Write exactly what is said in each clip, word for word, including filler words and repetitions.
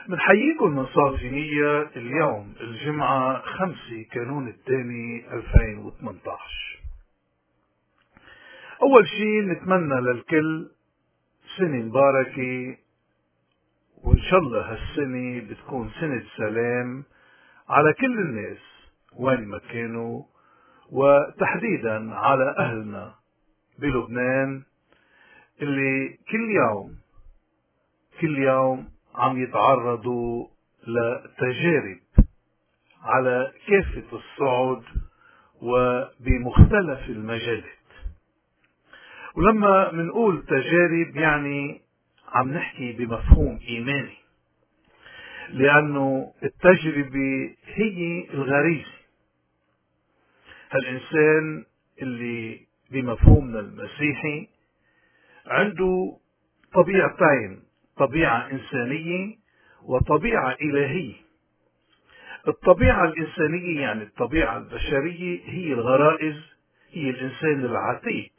بنحييكم من صافينية اليوم الجمعة خمسة كانون الثاني ألفين وثمانية عشر. أول شي نتمنى للكل سنة مباركة، وإن شاء الله هالسنة بتكون سنة سلام على كل الناس وين ما كانوا، وتحديدا على أهلنا بلبنان اللي كل يوم كل يوم عم يتعرضوا لتجارب على كافة الصعد وبمختلف المجالات. ولما منقول تجارب يعني عم نحكي بمفهوم إيماني، لأنه التجربة هي الغريزة. هالإنسان اللي بمفهومنا المسيحي عنده طبيعتين، طبيعة إنسانية وطبيعة إلهية. الطبيعة الإنسانية يعني الطبيعة البشرية هي الغرائز، هي الإنسان العتيق،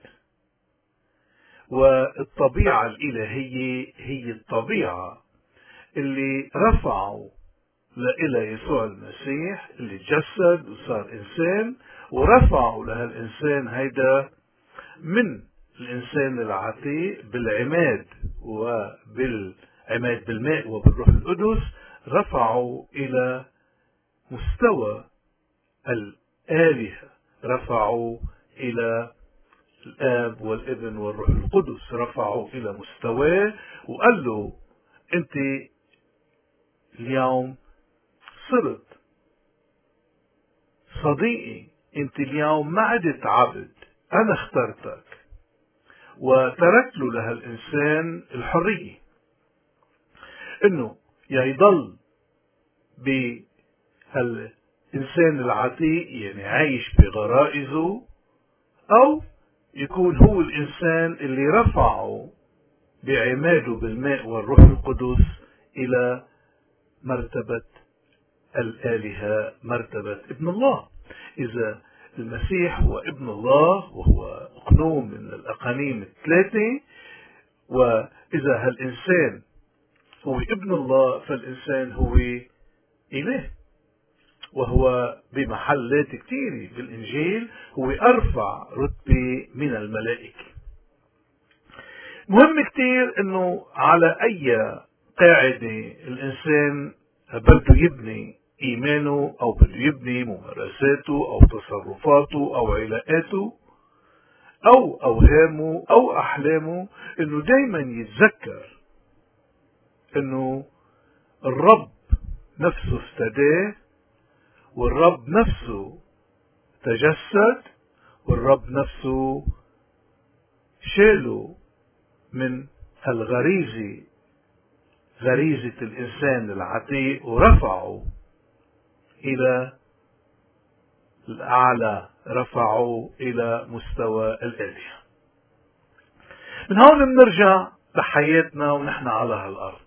والطبيعة الإلهية هي الطبيعة اللي رفعوا لإلى يسوع المسيح اللي تجسد وصار إنسان، ورفعوا لهالإنسان هيدا من الإنسان العتيق بالعماد وبالعماد بالماء وبالروح القدس، رفعوا إلى مستوى الآلهة، رفعوا إلى الآب والابن والروح القدس، رفعوا إلى مستواه وقال له أنت اليوم صرت صديقي، أنت اليوم ما عدت عبد، أنا اخترتك. وتركت له لهالإنسان الحرية إنه يا يضل بهالإنسان العتيق يعني عايش بغرائزه، أو يكون هو الإنسان اللي رفعه بعماده بالماء والروح القدس إلى مرتبة الآلهة، مرتبة ابن الله. إذا المسيح هو ابن الله وهو أقنوم من الأقانيم الثلاثة، وإذا هالإنسان هو ابن الله فالإنسان هو إله، وهو بمحلات كثيرة بالإنجيل هو أرفع رتبة من الملائكة. مهم كثير أنه على أي قاعدة الإنسان بده يبني إيمانه أو بده يبني ممارساته أو تصرفاته أو علاقاته أو أوهامه أو أحلامه، أنه دايما يتذكر أنه الرب نفسه افتداه، والرب نفسه تجسد، والرب نفسه شاله من الغريزة، غريزة الإنسان العتيق، ورفعه إلى الأعلى، رفعه إلى مستوى الآلهة. من هون بنرجع لحياتنا ونحن على هالأرض.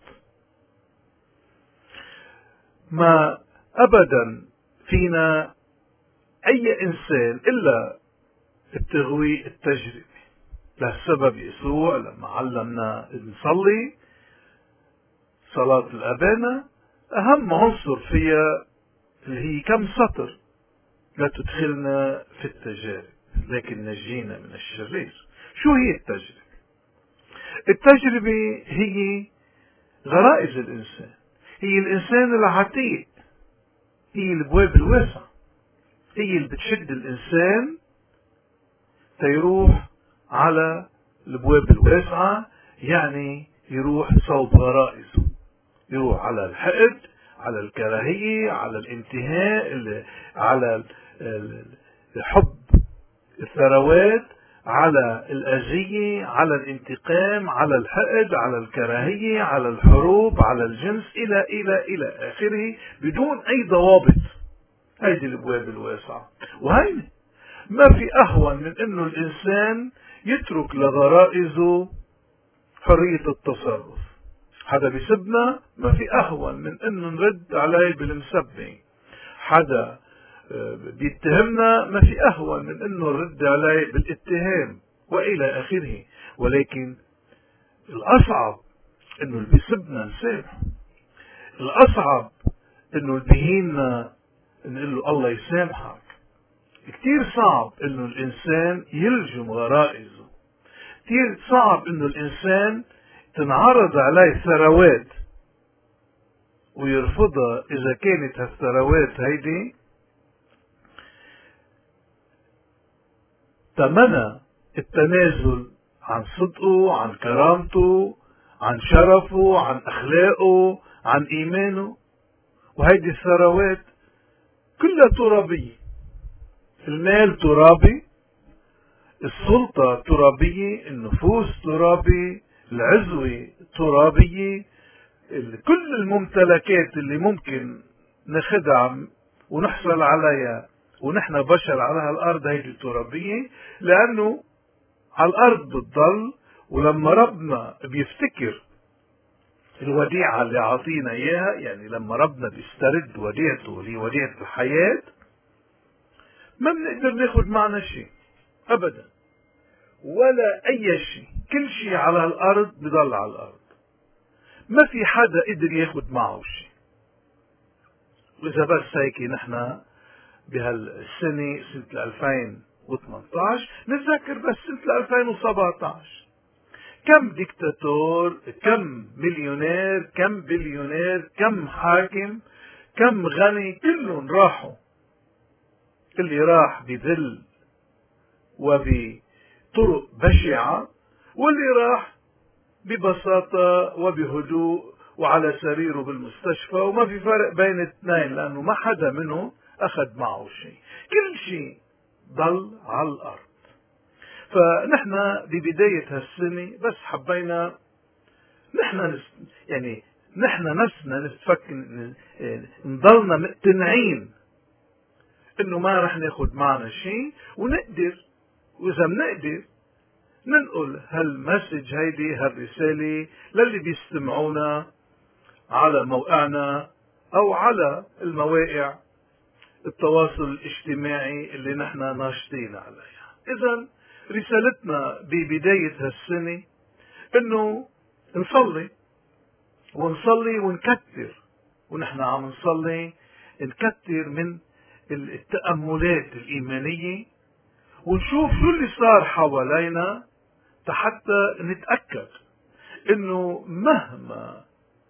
ما أبدا فينا أي إنسان إلا بتغوي التجربة. لهالسبب يسوع لما علمنا نصلي صلاة الأبانا أهم عنصر فيها اللي هي كم سطر: لا تدخلنا في التجارب لكن نجينا من الشرير. شو هي التجربة؟ التجربة هي غرائز الإنسان، هي الإنسان العتيق، هي الابواب الواسعة، هي اللي بتشد الإنسان تيروح على الابواب الواسعة، يعني يروح صوب غرائزه، يروح على الحقد، على الكراهية، على الانتهاء، على حب الثروات، على الأذية، على الانتقام، على الحقد، على الكراهية، على الحروب، على الجنس، إلى إلى إلى آخره بدون أي ضوابط. هذه الأبواب الواسعة، وهي ما في أهون من إنه الإنسان يترك لغرائزه حرية التصرف. حدا بيسبنا ما في أهون من إنه نرد عليه بالمسبة. حدا بيتهمنا ما في أهون من إنه نرد عليه بالاتهام وإلى آخره. ولكن الأصعب إنه اللي بيسبنا نسامحه، الأصعب إنه بهينا نقول له الله يسامحك. كتير صعب إنه الإنسان يلجم غرائزه. كتير صعب إنه الإنسان تنعرض عليه ثروات ويرفضها إذا كانت هالثروات هيدي تمنى التنازل عن صدقه، عن كرامته، عن شرفه، عن أخلاقه، عن إيمانه. وهيدي الثروات كلها ترابية. المال ترابي، السلطة ترابية، النفوذ ترابي، العزوة ترابية، كل الممتلكات اللي ممكن نخدع ونحصل عليها ونحن بشر على هالأرض هيدي ترابية، لأنه على الأرض بتضل. ولما ربنا بيفتكر الوديعة اللي عطينا إياها، يعني لما ربنا بيسترد وديعته اللي هي وديعة الحياة، ما بنقدر ناخد معنا شيء أبدا ولا أي شيء. كل شيء على هالأرض بضل على الأرض، ما في حدا قدر ياخد معه شيء. وإذا بس هيك نحن بهالسنة سنة ألفين وثمانية عشر نتذكر بس سنة ألفين وسبعة عشر كم ديكتاتور، كم مليونير، كم بليونير، كم حاكم، كم غني، كلهم راحوا. اللي راح بذل وبطرق بشعة، واللي راح ببساطة وبهدوء وعلى سريره بالمستشفى، وما في فرق بين الاثنين لأنه ما حدا منهم أخذ معه شيء. كل شيء ضل على الأرض. فنحن ببداية هالسنة بس حبينا نحن يعني نحن نفسنا نتفكر نضلنا مقتنعين انه ما رح ناخد معنا شيء، ونقدر واذا بنقدر ننقل هالمسج هيدي هالرسالة للي بيستمعونا على موقعنا او على المواقع التواصل الاجتماعي اللي نحن ناشطين عليها. اذا رسالتنا ببداية هالسنة انه نصلي ونصلي ونكتر، ونحن عم نصلي نكتر من التأملات الإيمانية ونشوف شو اللي صار حوالينا حتى نتأكد انه مهما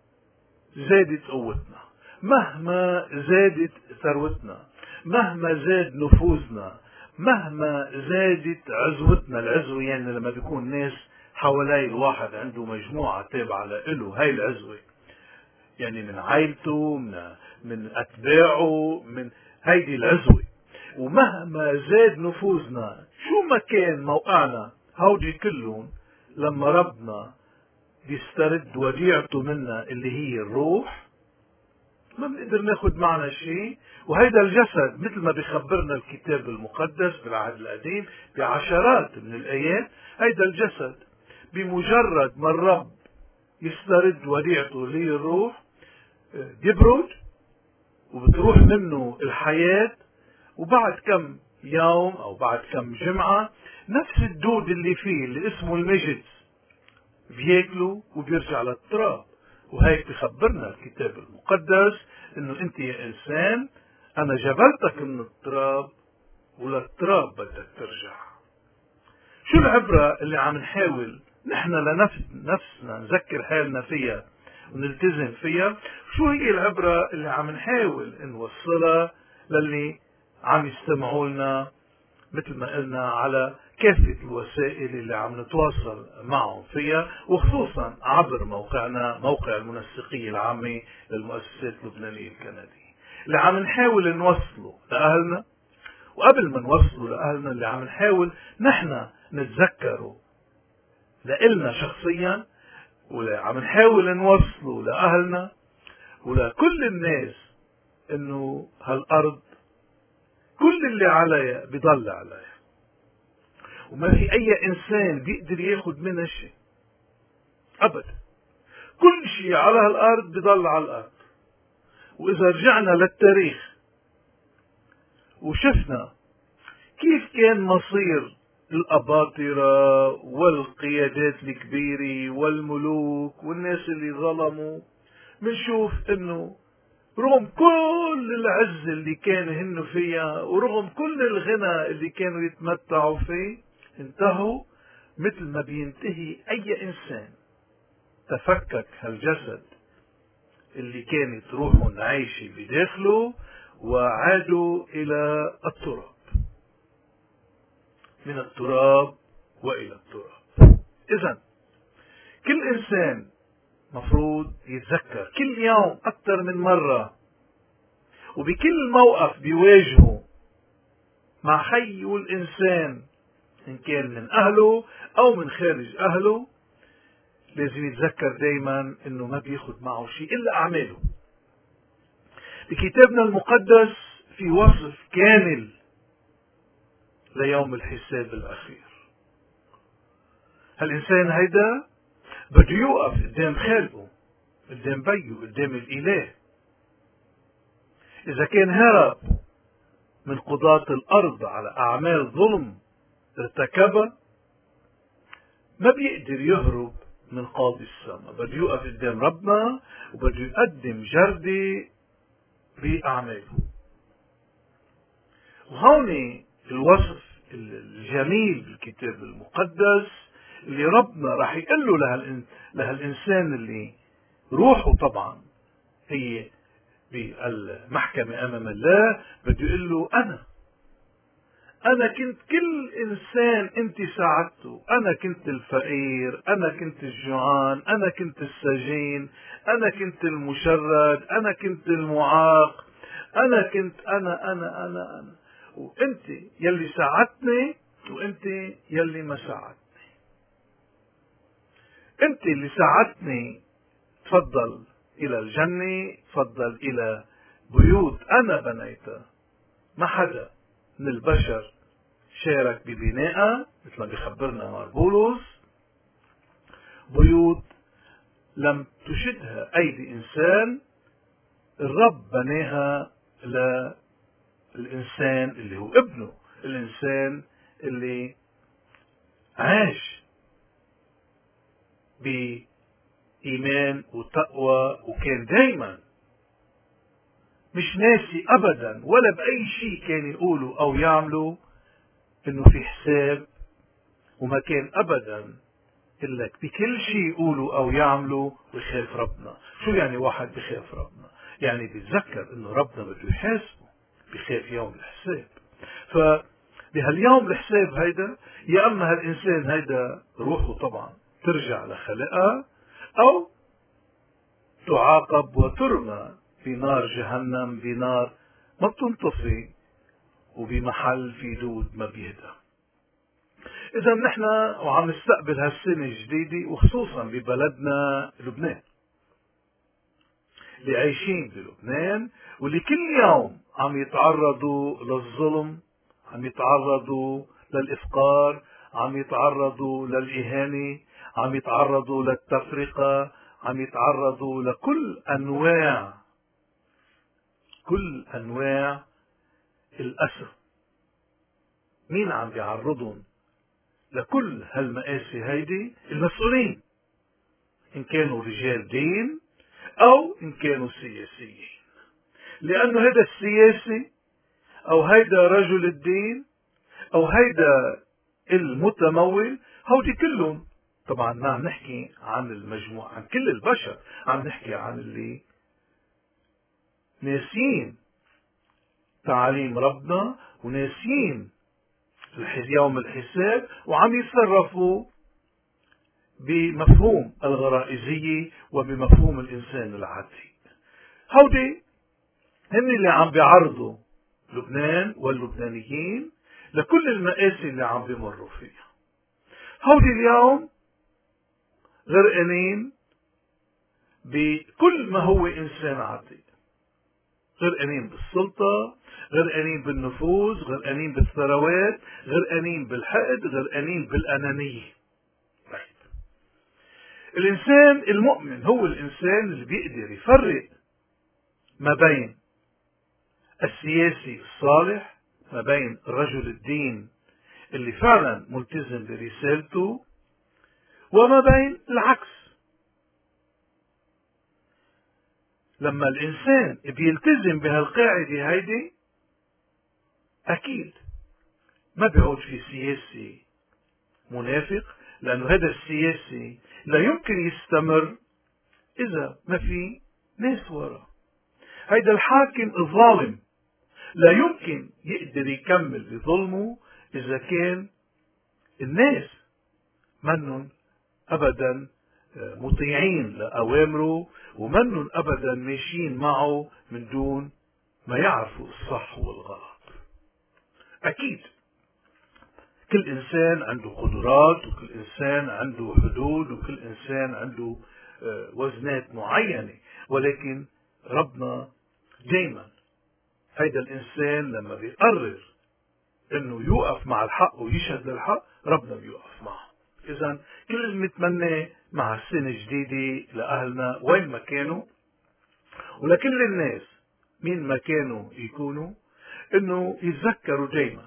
زادت قوتنا، مهما زادت ثروتنا، مهما زاد نفوذنا، مهما زادت عزوتنا. العزوة يعني لما بيكون ناس حوالي الواحد عنده مجموعة تابعة له، هاي العزوة يعني من عائلته، من, من أتباعه، من هيدي العزوة. ومهما زاد نفوذنا شو ما كان موقعنا، هودي كلهم لما ربنا بيسترد وديعته منا اللي هي الروح ما بنقدر ناخد معنا شيء. وهيدا الجسد مثل ما بيخبرنا الكتاب المقدس بالعهد القديم بعشرات من الآيات، هيدا الجسد بمجرد ما الرب يسترد وديعته اللي هي الروح بيبرد وبتروح منه الحياة، وبعد كم يوم أو بعد كم جمعة نفس الدود اللي فيه اللي اسمه المجد بياكله وبيرجع للتراب. وهيك بخبرنا الكتاب المقدس انه انت يا انسان انا جبلتك من التراب وللتراب بدك ترجع. شو العبرة اللي عم نحاول نحن لنفسنا نذكر حالنا فيها ونلتزم فيها؟ شو هي العبرة اللي عم نحاول نوصلها للي عم يستمعوا لنا مثل ما قلنا على كافة الوسائل اللي عم نتواصل معهم فيها، وخصوصا عبر موقعنا موقع المنسقية العامة للمؤسسات اللبنانية الكندية اللي عم نحاول نوصله لأهلنا. وقبل ما نوصله لأهلنا اللي عم نحاول نحن نتذكره لإلنا شخصيا، واللي عم نحاول نوصله لأهلنا ولكل الناس انه هالأرض كل اللي عليها بيضل عليها، وما في اي انسان بيقدر ياخد منها شيء ابدا. كل شيء على هالارض بيضل على الارض. واذا رجعنا للتاريخ وشفنا كيف كان مصير الاباطرة والقيادات الكبيرة والملوك والناس اللي ظلموا، بنشوف انه رغم كل العز اللي كانوا هن فيها ورغم كل الغنى اللي كانوا يتمتعوا فيه، انتهوا مثل ما بينتهي اي انسان. تفكك هالجسد اللي كانت روحهم عايشة بداخله وعادوا الى التراب، من التراب والى التراب. اذا كل انسان مفروض يتذكر كل يوم اكثر من مرة وبكل موقف بيواجهه مع حيه الانسان، ان كان من اهله او من خارج اهله، لازم يتذكر دايما انه ما بياخد معه شيء الا اعماله. بكتابنا المقدس في وصف كامل ليوم الحساب الاخير. هالانسان هيدا بده يوقف قدام خالقه، قدام بيه، قدام الاله. اذا كان هرب من قضاة الارض على اعمال ظلم ارتكبها، ما بيقدر يهرب من قاضي السماء. بده يوقف قدام ربنا وبده يقدم جردة بأعماله. وهون الوصف الجميل بالكتاب المقدس اللي ربنا راح يقول له لهالإنسان اللي روحه طبعا هي بالمحكمة أمام الله، بده يقول له أنا أنا كنت كل إنسان أنت ساعدته. أنا كنت الفقير، أنا كنت الجوعان، أنا كنت السجين، أنا كنت المشرد، أنا كنت المعاق، أنا كنت أنا أنا أنا أنا وأنت يلي ساعدتني وأنت يلي ما ساعدتني. أنت اللي ساعدتني تفضل إلى الجنة، تفضل إلى بيوت أنا بنيتها، ما حدا من البشر شارك ببنائها، مثل ما بيخبرنا مار بولس، بيوت لم تشدها أيدي إنسان، الرب بناها للإنسان اللي هو ابنه، الإنسان اللي عاش بإيمان وتقوى وكان دايما مش ناسي أبدا ولا بأي شيء كان يقوله أو يعمله إنه في حساب، وما كان أبدا إلا بكل شيء يقوله أو يعمله ويخاف ربنا. شو يعني واحد بخاف ربنا؟ يعني بيتذكر إنه ربنا بده يحاسبه، بخاف يوم الحساب. فبهاليوم الحساب هيدا يا أما هالإنسان هيدا روحه طبعا ترجع لخلقها أو تعاقب وترمى في نار جهنم، بنار ما بتنطفي وبمحل في دود ما بيهدى. إذا نحن وعم نستقبل هالسنة الجديدة وخصوصا ببلدنا لبنان، اللي عايشين بلبنان واللي كل يوم عم يتعرضوا للظلم، عم يتعرضوا للإفقار، عم يتعرضوا للإهانة، عم يتعرضوا للتفرقة، عم يتعرضوا لكل أنواع كل أنواع الأسى. مين عم بيعرضهم لكل هالمآسي هيدي؟ المسؤولين، إن كانوا رجال دين أو إن كانوا سياسيين. لأنه هيدا السياسي أو هيدا رجل الدين أو هيدا المتمول، هودي كلهم طبعا ما عم نحكي عن المجموعة، عن كل البشر، عم نحكي عن اللي ناسين تعاليم ربنا وناسين يوم الحساب وعم يتصرفوا بمفهوم الغرائزية وبمفهوم الإنسان العادي. هودي هن اللي عم بيعرضوا لبنان واللبنانيين لكل المآسي اللي عم بيمروا فيها. هودي اليوم غرقانين بكل ما هو إنسان عادي، غرقانين بالسلطة، غرقانين بالنفوذ، غرقانين بالثروات، غرقانين بالحقد، غرقانين بالأنانية. طيب. الإنسان المؤمن هو الإنسان اللي بيقدر يفرق ما بين السياسي الصالح، ما بين رجل الدين اللي فعلا ملتزم برسالته، وما بين العكس، لما الإنسان بيلتزم بهالقاعدة هيدي أكيد ما بيعود في سياسي منافق، لأنه هذا السياسي لا يمكن يستمر إذا ما في ناس ورا. هيدا الحاكم الظالم لا يمكن يقدر يكمل بظلمه إذا كان الناس منن أبدا مطيعين لأوامره، ومنن أبدا ماشيين معه من دون ما يعرفوا الصح والغلط. أكيد كل إنسان عنده قدرات، وكل إنسان عنده حدود، وكل إنسان عنده وزنات معينة، ولكن ربنا دايما هيدا الإنسان لما بيقرر إنه يوقف مع الحق ويشهد للحق، ربنا بيوقف معه. إذا كل اللي نتمناه مع السنة الجديدة لأهلنا وين ما كانوا، ولكل الناس مين ما كانوا يكونوا، إنه يتذكروا دايما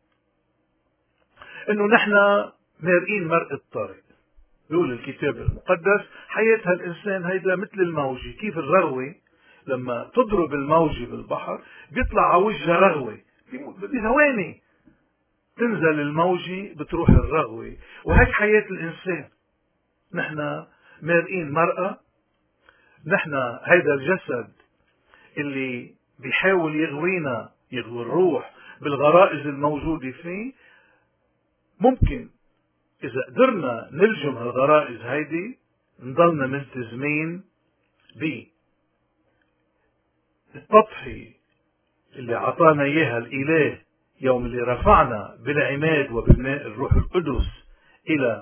إنه نحن مارقين مرق الطريق. يقول الكتاب المقدس حياة هالإنسان هيدا مثل الموجة، كيف الرغوة لما تضرب الموجة بالبحر بيطلع على وجهها رغوة، بثواني تنزل الموجة بتروح الرغوة. وهيك حياة الإنسان، نحن مارقين مرقة. نحن هيدا الجسد اللي بيحاول يغوينا، يغوي الروح بالغرائز الموجودة فيه. ممكن إذا قدرنا نلجم هالغرائز هيدي نضلنا ملتزمين بالتضحية اللي عطانا إياها الإله يوم اللي رفعنا بالعماد وبالماء الروح القدس إلى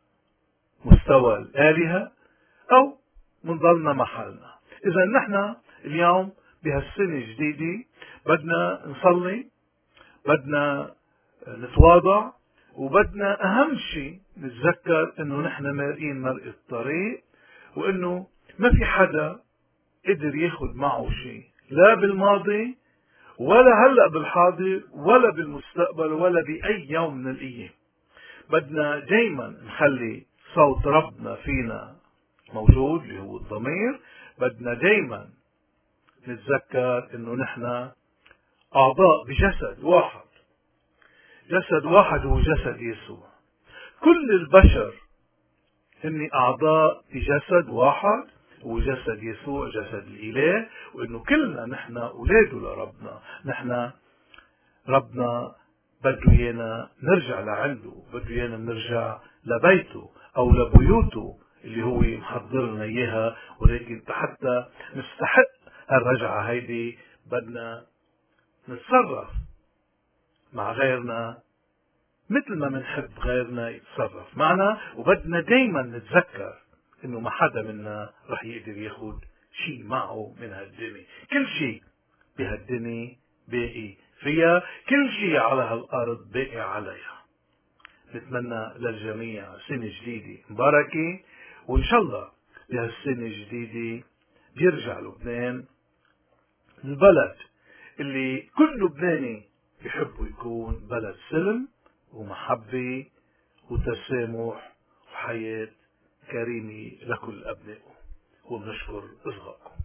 مستوى الآلهة، أو منضلنا محلنا. إذا نحن اليوم بهالسنة الجديدة بدنا نصلي، بدنا نتواضع، وبدنا أهم شيء نتذكر إنه نحن مارقين مرق الطريق، وإنه ما في حدا قدر ياخد معه شيء، لا بالماضي ولا هلأ بالحاضر ولا بالمستقبل ولا بأي يوم من الأيام. بدنا دايما نخلي صوت ربنا فينا موجود اللي هو الضمير. بدنا دايما نتذكر إنه نحن أعضاء بجسد واحد، جسد واحد هو جسد يسوع. كل البشر هن أعضاء بجسد واحد هو جسد يسوع، جسد الإله، وإنه كلنا نحن أولاده لربنا. نحن ربنا بده إيانا نرجع لعنده، بده إيانا نرجع لبيته أو لبيوته اللي هو محضر لنا إياها. ولكن حتى نستحق هالرجعة هيدي بدنا نتصرف مع غيرنا مثل ما منحب غيرنا يتصرف معنا، وبدنا دايما نتذكر انه ما حدا منا رح يقدر ياخد شيء معه من هالدنيا. كل شيء بهالدنيا باقي فيها، كل شيء على هالارض باقي عليها. نتمنى للجميع سنة جديدة مباركة، وان شاء الله بهالسنة الجديدة بيرجع لبنان البلد اللي كل لبناني بيحبوا يكون بلد سلم ومحبة وتسامح وحياة كريمة لكل أبنائه. وبنشكر إصغائكم.